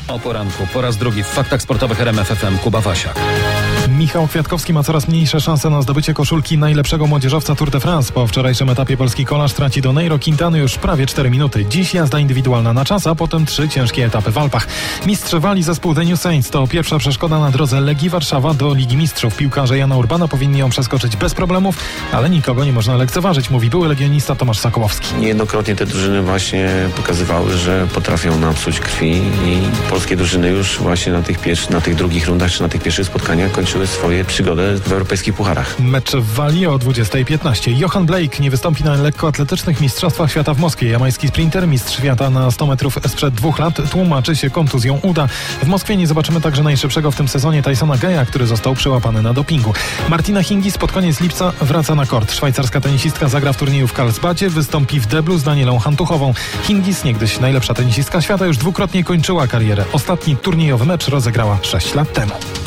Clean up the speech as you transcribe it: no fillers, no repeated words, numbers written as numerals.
O poranku, po raz drugi w Faktach Sportowych RMF FM Kuba Wasiak. Michał Kwiatkowski ma coraz mniejsze szanse na zdobycie koszulki najlepszego młodzieżowca Tour de France. Po wczorajszym etapie polski kolarz traci do Nairo Quintany już prawie 4 minuty. Dziś jazda indywidualna na czas, a potem 3 ciężkie etapy w Alpach. Mistrz wali zespół The New Saints to pierwsza przeszkoda na drodze Legii Warszawa do Ligi Mistrzów. Piłkarze Jana Urbana powinni ją przeskoczyć bez problemów, ale nikogo nie można lekceważyć, mówi były legionista Tomasz Sokołowski. Niejednokrotnie te drużyny właśnie pokazywały, że potrafią nam psuć krwi i polskie drużyny już właśnie na tych drugich rundach czy na tych pierwszych spotkaniach kończyły swoje przygodę w europejskich pucharach. Mecz w Walii o 20:15. Johan Blake nie wystąpi na lekkoatletycznych mistrzostwach świata w Moskwie. Jamański sprinter, mistrz świata na 100 metrów sprzed 2 lat, tłumaczy się kontuzją uda. W Moskwie nie zobaczymy także najszybszego w tym sezonie Tysona Geja, który został przyłapany na dopingu. Martina Hingis pod koniec lipca wraca na kort. Szwajcarska tenisistka zagra w turnieju w Karlsbadzie, wystąpi w deblu z Danielą Hantuchową. Hingis, niegdyś najlepsza tenisistka świata, już dwukrotnie kończyła karierę. Ostatni turniejowy mecz rozegrała 6 lat temu.